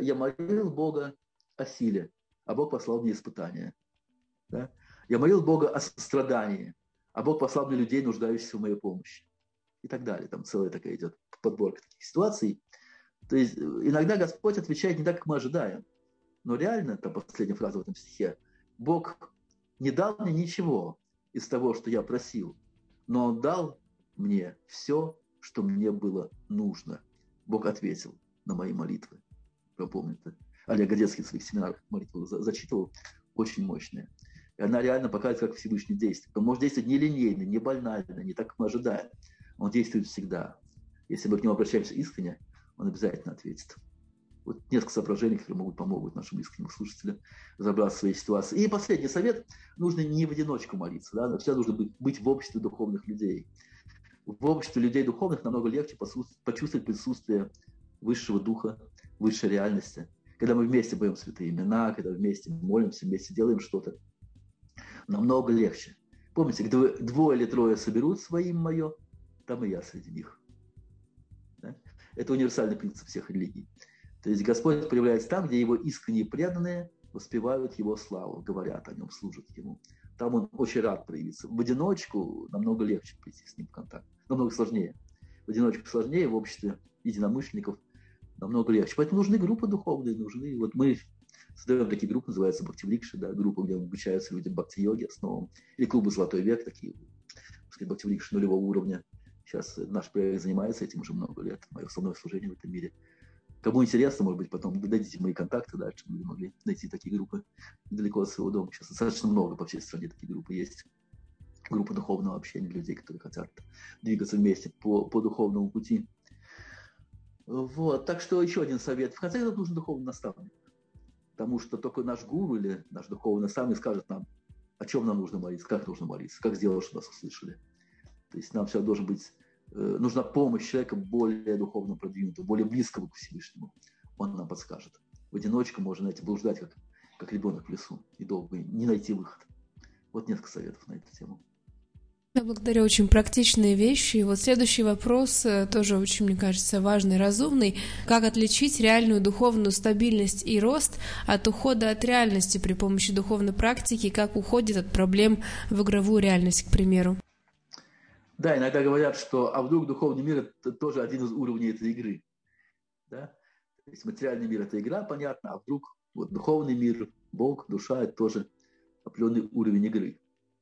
Бога о силе, а Бог послал мне испытания. Да? Я молил Бога о сострадании, а Бог послал мне людей, нуждающихся в моей помощи. И так далее. Там целая такая идет подборка таких ситуаций. То есть иногда Господь отвечает не так, как мы ожидаем. Но реально, там последняя фраза в этом стихе, Бог не дал мне ничего из того, что я просил, но Он дал мне все, что мне было нужно. Бог ответил на мои молитвы. Вы помните? Олег Годецкий в своих семинарах молитву зачитывал. Очень мощная. И она реально показывает, как Всевышний действует. Он может действовать нелинейно, не банально, не так, как мы ожидаем. Он действует всегда. Если мы к нему обращаемся искренне, он обязательно ответит. Вот несколько соображений, которые помогут нашим искренним слушателям разобраться в своей ситуации. И последний совет. Нужно не в одиночку молиться. Да? Всегда нужно быть в обществе духовных людей. В обществе людей духовных намного легче почувствовать присутствие высшего духа, высшей реальности. Когда мы вместе поем святые имена, когда вместе молимся, вместе делаем что-то, намного легче. Помните, где двое или трое соберут своим мое, там и я среди них. Да? Это универсальный принцип всех религий. То есть Господь проявляется там, где Его искренние преданные воспевают Его славу, говорят о Нем, служат Ему. Там Он очень рад проявиться. В одиночку намного легче прийти с Ним в контакт. Намного сложнее. В одиночку сложнее, в обществе единомышленников намного легче. Поэтому нужны группы духовные, нужны. Вот мы создаем такие группы, называются Бхактиврикши, да, группы, где обучаются люди бхакти-йоге основам. Или клубы «Золотой век», такие, Бхактиврикши нулевого уровня. Сейчас наш проект занимается этим уже много лет. Мое основное служение в этом мире. Кому интересно, может быть, потом дадите мои контакты, да, чтобы вы могли найти такие группы недалеко от своего дома. Сейчас достаточно много по всей стране такие группы есть. Группы духовного общения людей, которые хотят двигаться вместе по духовному пути. Вот. Так что еще один совет. В конце концов, нужен духовный наставник. Потому что только наш гуру или наш духовный наставник скажет нам, о чем нам нужно молиться, как сделать, чтобы нас услышали. То есть нам все должен быть, нужна помощь человека более духовно продвинутого, более близкого к Всевышнему. Он нам подскажет. В одиночку можно, блуждать, как ребенок в лесу, и долго не найти выход. Вот несколько советов на эту тему. Я благодарю, очень практичные вещи. И вот следующий вопрос тоже очень, мне кажется, важный, разумный. Как отличить реальную духовную стабильность и рост от ухода от реальности при помощи духовной практики, как уходит от проблем в игровую реальность, к примеру? Да, иногда говорят, что вдруг духовный мир – это тоже один из уровней этой игры. Да? То есть материальный мир – это игра, понятно, а вдруг вот духовный мир, Бог, душа – это тоже определенный уровень игры.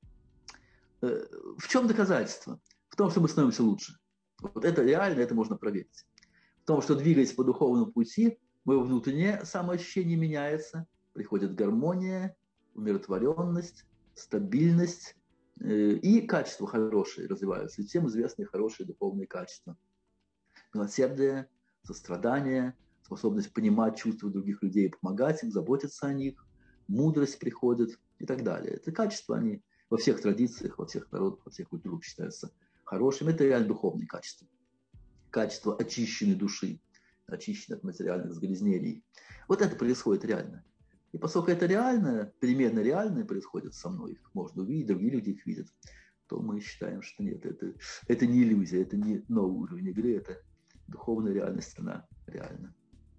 В чем доказательство? В том, что мы становимся лучше. Вот это реально, это можно проверить. В том, что, двигаясь по духовному пути, мое внутреннее самоощущение меняется, приходит гармония, умиротворенность, стабильность и качества хорошие развиваются. И всем известные хорошие духовные качества. Милосердие, сострадание, способность понимать чувства других людей, помогать им, заботиться о них, мудрость приходит и так далее. Это качества, они во всех традициях, во всех народах, во всех культурах считаются хорошими. Это реально духовные качества. Качество очищенной души, очищенной от материальных загрязнений. Вот это происходит реально. И поскольку это реально, перемены реальные происходят со мной, их можно увидеть, другие люди их видят, то мы считаем, что нет, это не иллюзия, это не новый уровень игры, это духовная реальность, она реальна.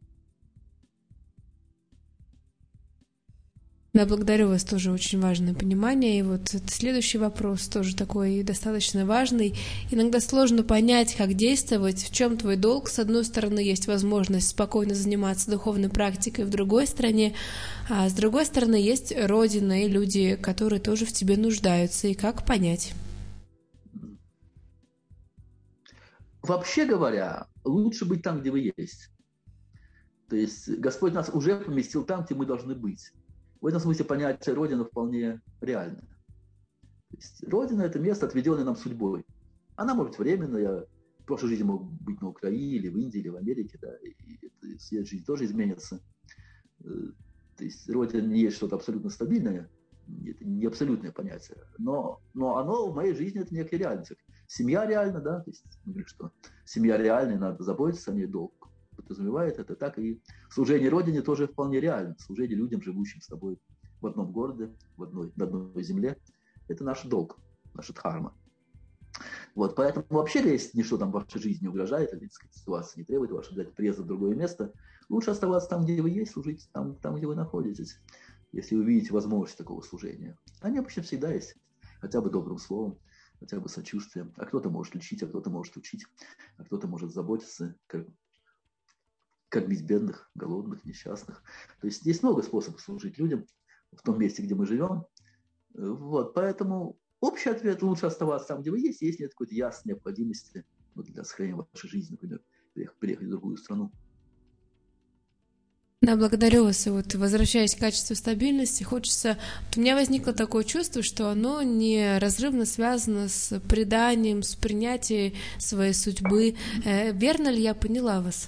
Да, благодарю вас, тоже очень важное понимание. И вот следующий вопрос тоже такой достаточно важный. Иногда сложно понять, как действовать, в чем твой долг. С одной стороны, есть возможность спокойно заниматься духовной практикой в другой стране, а с другой стороны, есть Родина и люди, которые тоже в тебе нуждаются. И как понять? Вообще говоря, лучше быть там, где вы есть. То есть Господь нас уже поместил там, где мы должны быть. В этом смысле понятие Родина вполне реально. То есть Родина – это место, отведенное нам судьбой. Она может быть временная. В прошлой жизни мог быть на Украине, или в Индии, или в Америке. Да, и свет жизни тоже изменится. То есть Родина не есть что-то абсолютно стабильное. Это не абсолютное понятие. Но оно в моей жизни – это некая реальность. Семья реальна, да. То есть мы говорим, что семья реальная, надо заботиться о ней, долг подразумевает это, так и служение Родине тоже вполне реально. Служение людям, живущим с тобой в одном городе, на одной земле. Это наш долг, наша дхарма. Вот, поэтому вообще, если ничто там в вашей жизни не угрожает, или, так сказать, ситуация не требует вашего приезда в другое место, лучше оставаться там, где вы есть, служить там, где вы находитесь, если вы видите возможность такого служения. Они обычно всегда есть, хотя бы добрым словом, хотя бы сочувствием. А кто-то может лечить, а кто-то может учить, а кто-то может заботиться, кормить бедных, голодных, несчастных. То есть есть много способов служить людям в том месте, где мы живем. Вот, поэтому общий ответ – лучше оставаться там, где вы есть, если нет какой-то ясной необходимости для сохранения вашей жизни, например, переехать в другую страну. Да, благодарю вас. И вот, возвращаясь к качеству стабильности, хочется... Вот у меня возникло такое чувство, что оно неразрывно связано с преданием, с принятием своей судьбы. Верно ли я поняла вас?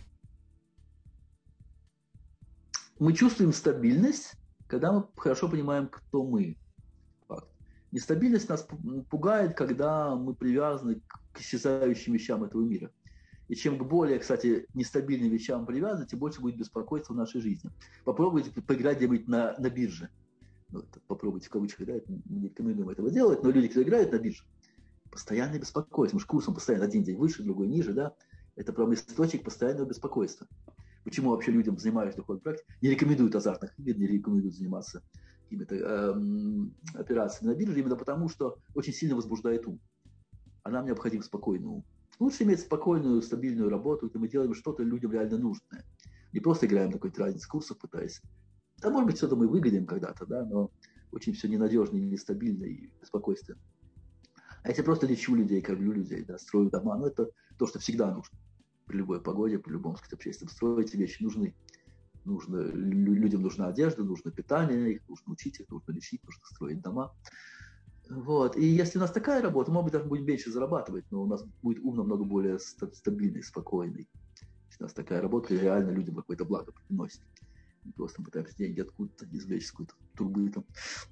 Мы чувствуем стабильность, когда мы хорошо понимаем, кто мы. Факт. Нестабильность нас пугает, когда мы привязаны к исчезающим вещам этого мира. И чем к более, кстати, нестабильным вещам привязаны, тем больше будет беспокойства в нашей жизни. Попробуйте поиграть где-нибудь на бирже. Ну, попробуйте в кавычках, да, мы не рекомендуем этого делать, но люди, кто играют на бирже, постоянное беспокойство. Мы же курсом постоянно один день выше, другой ниже, да. Это прям источник постоянного беспокойства. Почему вообще людям, занимающимся духовной практикой, не рекомендуют азартных игр, не рекомендуют заниматься какими-то операциями на бирже, именно потому, что очень сильно возбуждает ум. А нам необходим спокойный ум. Лучше иметь спокойную, стабильную работу, где мы делаем что-то людям реально нужное. Не просто играем на какой-то разнице курсов, пытаясь. Да, может быть, что-то мы выгодим когда-то, да, но очень все ненадежно и нестабильно, и беспокойство. А если просто лечу людей, кормлю людей, да, строю дома, ну это то, что всегда нужно. при любой погоде, при любом, сказать, общественном строе эти вещи нужны. Людям нужна одежда, нужно питание, их нужно учить, их нужно лечить, нужно строить дома. Вот. И если у нас такая работа, может быть, даже будем меньше зарабатывать, но у нас будет ум намного более стабильный, спокойный. Если у нас такая работа, реально людям какое-то благо приносит. Мы просто пытаемся деньги откуда-то извлечь с какой-то трубы, там,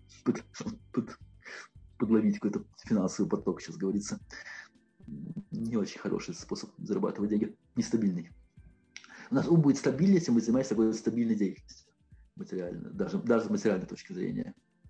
подловить какой-то финансовый поток, сейчас говорится. Не очень хороший способ зарабатывать деньги, нестабильный. У нас ум будет стабильнее, если мы занимаемся такой стабильной деятельностью, материально, даже с материальной точки зрения.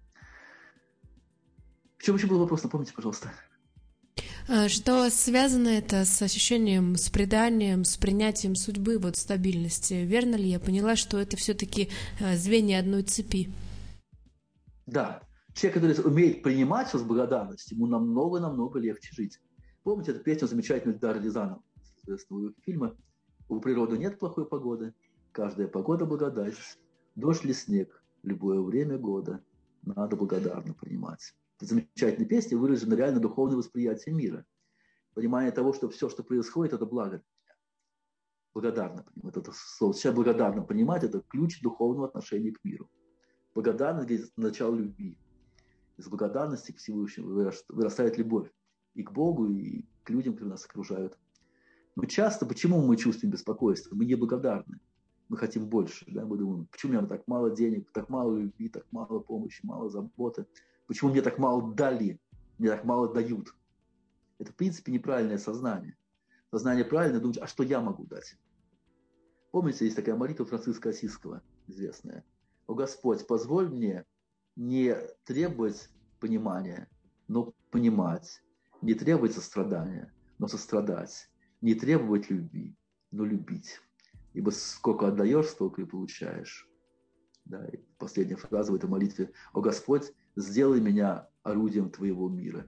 В чем еще был вопрос, напомните, пожалуйста. Что связано это с ощущением, с преданием, с принятием судьбы, вот стабильности? Верно ли я поняла, что это все-таки звенья одной цепи? Да. Человек, который умеет принимать все с благодарностью, ему намного легче жить. Помните эту песню замечательную Эльдара Рязанова, известного фильма «У природы нет плохой погоды, каждая погода благодать, дождь или снег, любое время года, надо благодарно принимать». Это замечательная песня, выражена реально духовное восприятие мира. Понимание того, что все, что происходит, это благо. Благодарно принимать. Это слово. Сейчас благодарно принимать – это ключ духовного отношения к миру. Благодарность – это начало любви. Из благодарности к Всевышнему вырастает любовь и к Богу, и к людям, которые нас окружают. Но часто, почему мы чувствуем беспокойство? Мы неблагодарны. Мы хотим больше. Да? Мы думаем, почему у меня так мало денег, так мало любви, так мало помощи, мало заботы? Почему мне так мало дали, мне так мало дают? Это, в принципе, неправильное сознание. Сознание правильное думать, а что я могу дать? Помните, есть такая молитва Франциска Осиского, известная. «О Господь, позволь мне не требовать понимания, но понимать, не требовать сострадания, но сострадать, не требовать любви, но любить. Ибо сколько отдаешь, столько и получаешь». Да, и последняя фраза в этой молитве: «О Господь, сделай меня орудием Твоего мира».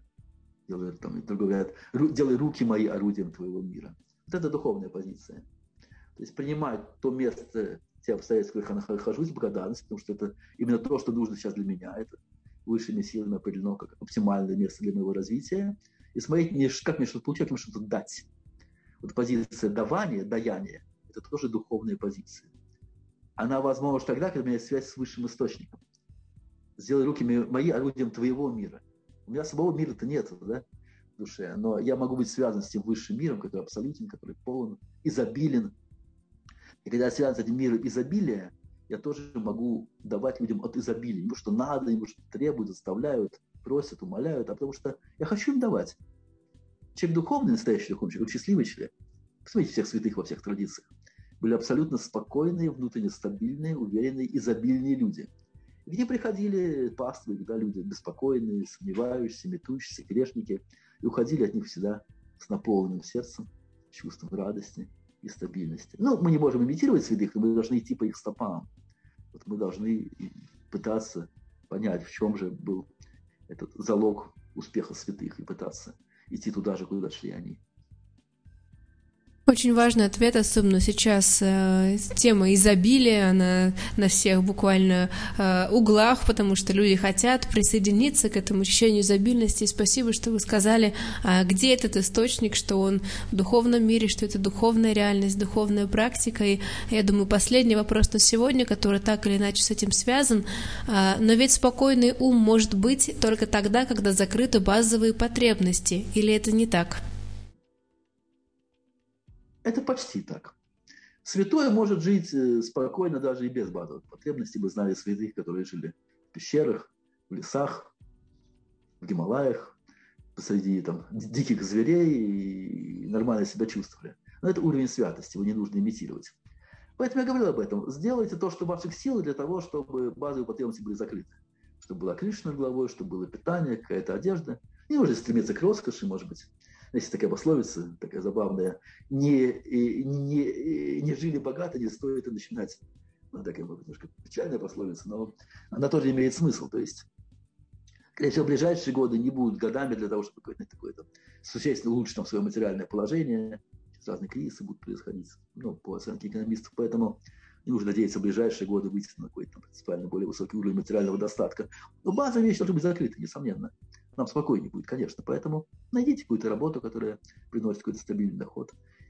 Делай руки мои орудием Твоего мира. Вот это духовная позиция. То есть принимать то место, те обстоятельства, в которых я нахожусь, благодарность, потому что это именно то, что нужно сейчас для меня. Это высшими силами определено как оптимальное место для моего развития. И смотреть, как мне что-то получать, как мне что-то дать. Вот позиция давания, даяния, это тоже духовная позиция. Она возможна тогда, когда у меня есть связь с высшим источником. Сделай руки мои орудием Твоего мира. У меня самого мира-то нет, да, в душе, но я могу быть связан с тем высшим миром, который абсолютен, который полон, изобилен. И когда я связан с этим миром изобилия, я тоже могу давать людям от изобилия. Не потому что надо, не потому что требуют, заставляют, просят, умоляют, а потому что я хочу им давать. Человек духовный, настоящий духовный человек, счастливый человек. Посмотрите всех святых во всех традициях. Были абсолютно спокойные, внутренне стабильные, уверенные, изобильные люди. Где приходили паствы, когда люди беспокойные, сомневающиеся, метущиеся, грешники, и уходили от них всегда с наполненным сердцем, чувством радости и стабильности. Ну, мы не можем имитировать святых, но мы должны идти по их стопам. Вот мы должны пытаться понять, в чем же был этот залог успеха святых, и пытаться идти туда же, куда шли они. Очень важный ответ, особенно сейчас тема изобилия, она на всех буквально углах, потому что люди хотят присоединиться к этому ощущению изобильности. И спасибо, что вы сказали, где этот источник, что он в духовном мире, что это духовная реальность, духовная практика. И я думаю, последний вопрос на сегодня, который так или иначе с этим связан. Но ведь спокойный ум может быть только тогда, когда закрыты базовые потребности. Или это не так? Это почти так. Святой может жить спокойно даже и без базовых потребностей. Мы знали святых, которые жили в пещерах, в лесах, в Гималаях, посреди диких зверей и нормально себя чувствовали. Но это уровень святости, его не нужно имитировать. Поэтому я говорил об этом. Сделайте то, что в ваших силах, для того, чтобы базовые потребности были закрыты. Чтобы была крыша над головой, чтобы было питание, какая-то одежда. Не нужно стремиться к роскоши, может быть. Есть такая пословица, такая забавная: не жили богато, не стоит и начинать. Ну, такая немножко печальная пословица, но она тоже имеет смысл. То есть, скорее всего, ближайшие годы не будут годами для того, чтобы какое-то существенно улучшить свое материальное положение. Сейчас разные кризисы будут происходить, по оценке экономистов. Поэтому не нужно надеяться в ближайшие годы выйти на какой-то принципиально более высокий уровень материального достатка. Но базовые вещи должны быть закрыты, несомненно. Нам спокойнее будет, конечно. Поэтому найдите какую-то работу, которая приносит какой-то стабильный доход.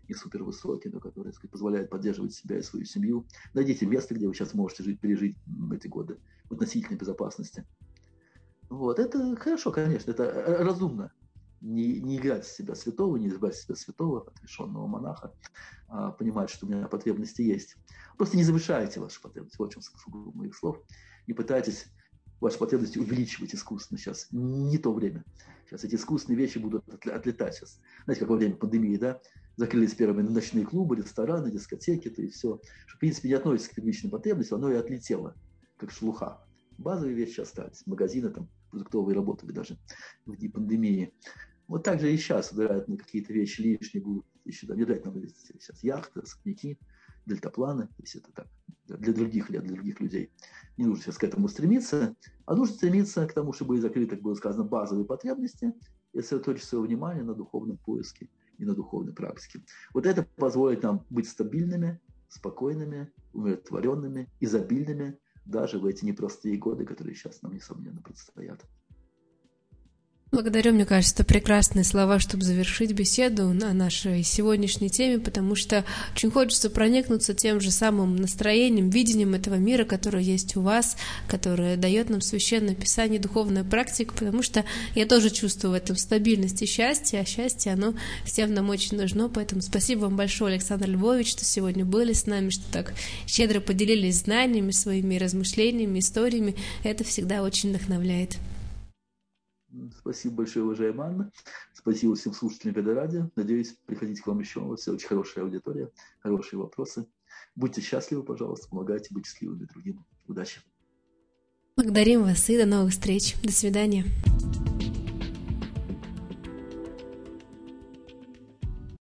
не супер высокий, но который, так сказать, позволяет поддерживать себя и свою семью. Найдите место, где вы сейчас можете пережить эти годы в относительной безопасности. Вот. Это хорошо, конечно, это разумно. Не играть из себя святого, не избавить себя святого, отрешенного монаха, а понимать, что у меня потребности есть. Просто не завышайте ваши потребности. Вот в чем смысл моих слов. Не пытайтесь ваши потребности увеличивать искусственно сейчас. Не то время. Сейчас эти искусственные вещи будут отлетать сейчас. Знаете, как во время пандемии, да? Закрылись первыми ночные клубы, рестораны, дискотеки, то и все. Что, в принципе, не относится к первичным потребностям, оно и отлетело, как шелуха. Базовые вещи остались. Магазины там продуктовые работали даже в дни пандемии. Вот так же и сейчас, вероятно, какие-то вещи лишние будут еще внедрять нам сейчас яхты, особняки, дельтапланы, если это так, для других людей. Не нужно сейчас к этому стремиться, а нужно стремиться к тому, чтобы закрыть, как было сказано, базовые потребности и сосредоточить свое внимание на духовном поиске и на духовной практике. Вот это позволит нам быть стабильными, спокойными, умиротворенными, изобильными, даже в эти непростые годы, которые сейчас нам, несомненно, предстоят. Благодарю, мне кажется, это прекрасные слова, чтобы завершить беседу на нашей сегодняшней теме, потому что очень хочется проникнуться тем же самым настроением, видением этого мира, которое есть у вас, которое дает нам Священное Писание, духовная практика, потому что я тоже чувствую в этом стабильность и счастье, а счастье, оно всем нам очень нужно, поэтому спасибо вам большое, Александр Львович, что сегодня были с нами, что так щедро поделились знаниями, своими размышлениями, историями, это всегда очень вдохновляет. Спасибо большое, уважаемая Анна. Спасибо всем слушателям Веда Радио. Надеюсь, приходите к вам еще. У вас все очень хорошая аудитория, хорошие вопросы. Будьте счастливы, пожалуйста, помогайте быть счастливыми другим. Удачи. Благодарим вас и до новых встреч. До свидания.